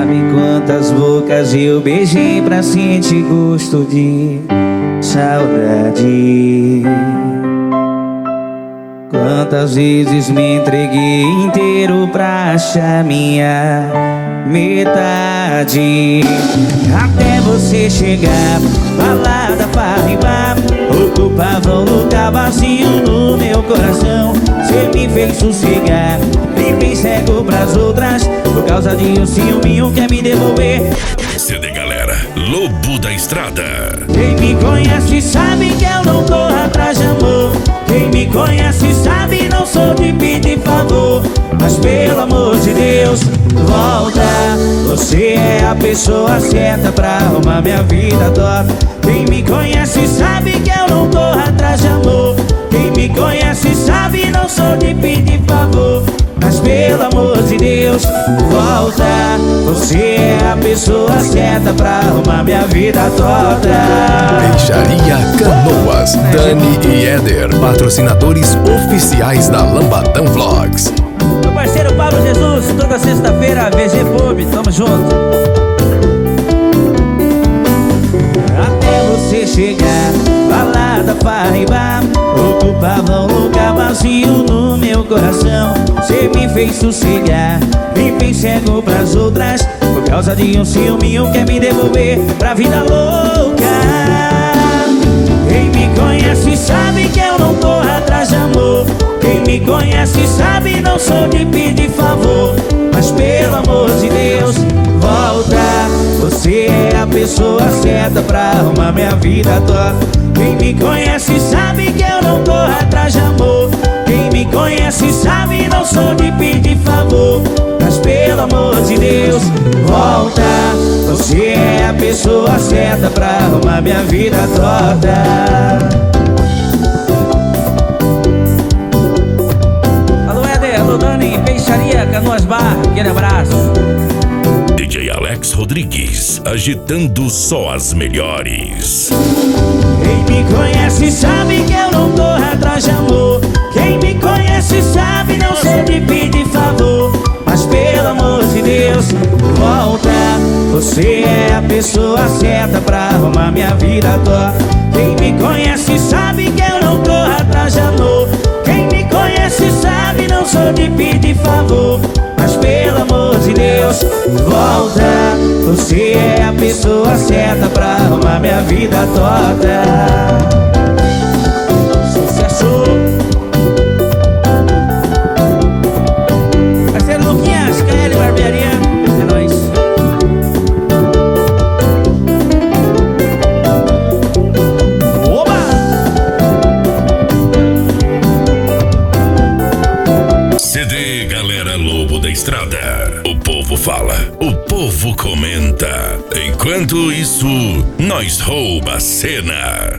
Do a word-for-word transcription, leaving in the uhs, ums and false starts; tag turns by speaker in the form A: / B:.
A: sabe quantas bocas eu beijei pra sentir gosto de saudade. Quantas vezes me entreguei inteiro pra achar minha metade. Até você chegar, balada pra rimar, ocupava um lugar vazio no meu coração. Cê me fez sossegar, me fez cego pras outras, por causa de um ciúminho quer me devolver.
B: C D Galera, Lobo da Estrada.
A: Quem me conhece sabe que eu não tô atrás de amor. Quem me conhece sabe não sou de pedir favor. Mas pelo amor de Deus, volta. Você é a pessoa certa pra arrumar minha vida toda. Quem me conhece sabe que eu não tô atrás de amor. Quem me conhece sabe não sou de pedir favor. Mas pelo amor de Deus, volta. Você é a pessoa certa pra arrumar minha vida toda.
C: Peixaria Canoas, Dani e Éder, patrocinadores oficiais da Lambadão Vlogs.
A: Meu parceiro Pablo Jesus, toda sexta-feira, V G Pub, tamo junto. Até você chegar, balada pra rimar, ocupava um lugar vazio no meu coração. Cê me fez sossegar, me fez cego pras outras, por causa de um ciúminho quer me devolver pra vida louca. Quem me conhece sabe que eu não tô atrás de amor. Quem me conhece sabe não sou de pedir favor. Mas pelo amor de Deus, volta. Você é a pessoa certa pra arrumar minha vida toda. Quem me conhece sabe que eu não tô atrás de amor. Quem me conhece sabe não sou de pedir favor. Mas pelo amor de Deus, volta. Você é a pessoa certa pra arrumar minha vida toda. Alô Éder, alô Dani, Peixaria Canoas Bar, aquele abraço.
B: D J Alex Rodrigues, agitando só as melhores.
A: Quem me conhece sabe que eu não tô atrás de amor. Quem me conhece sabe não sou de pedir favor. Mas pelo amor de Deus, volta. Você é a pessoa certa pra arrumar minha vida toda. Quem me conhece sabe que eu não tô atrás de amor. Quem me conhece sabe não sou de pedir favor. Mas pelo amor de Deus, volta. Você é a pessoa certa pra arrumar minha vida toda. Sucesso. Parceiro Luquinhas, K L Barbearia, é nóis. Oba!
B: C D Galera Lobo da Estrada. O povo fala, o povo comenta. Enquanto isso, nós rouba a cena.